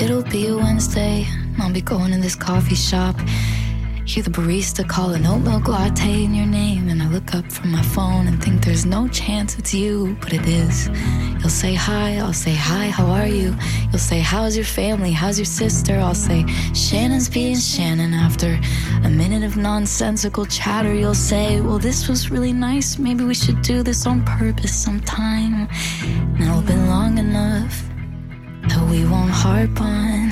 It'll be a Wednesday, I'll be going to this coffee shop. Hear the barista call an oat milk latte in your name, and I look up from my phone and think there's no chance it's you, but it is. You'll say hi, I'll say hi, how are you? You'll say how's your family, how's your sister? I'll say Shannon's being Shannon. After a minute of nonsensical chatter, you'll say, well, this was really nice, maybe we should do this on purpose sometime. And it'll be long enough that we won't harp on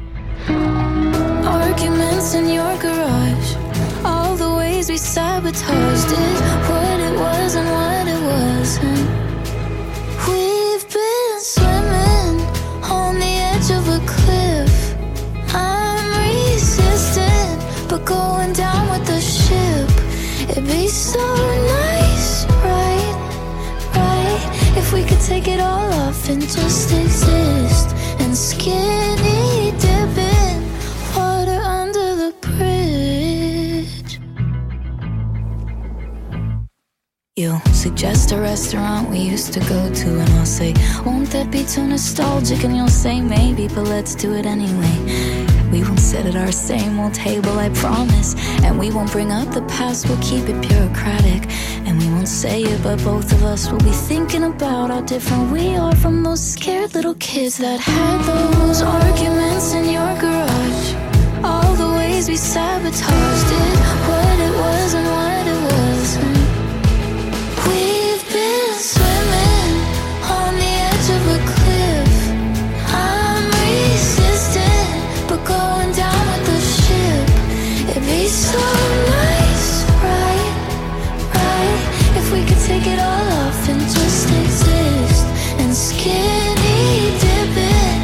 arguments in your garage, all the ways we sabotaged it, what it was and what it wasn't. We've been swimming on the edge of a cliff. I'm resistant, but going down with the ship. It'd be so nice, right, if we could take it all off and just exist, and skinny dipping water under the bridge. You suggest a restaurant we used to go to, and I'll say, won't that be too nostalgic? And you'll say, maybe, but let's do it anyway. We won't sit at our same old table, I promise. And we won't bring up the past, we'll keep it bureaucratic. And we won't say it, but both of us will be thinking about how different we are from those scared little kids that had those arguments in your garage, all the ways we sabotaged it, what it was and what it wasn't. We've been swimming on the edge of a cliff. I'm resistant, but going down with the ship. It'd be so nice, right, if we could take it all off and just exist, and skinny dipping.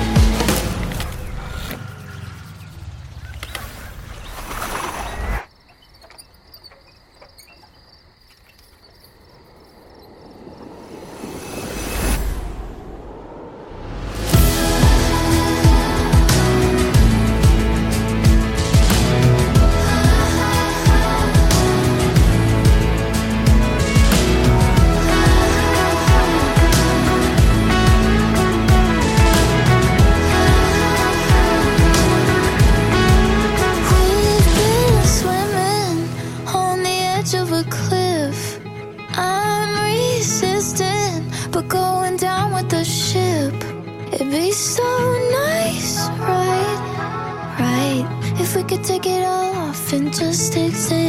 Take it all off and just exist.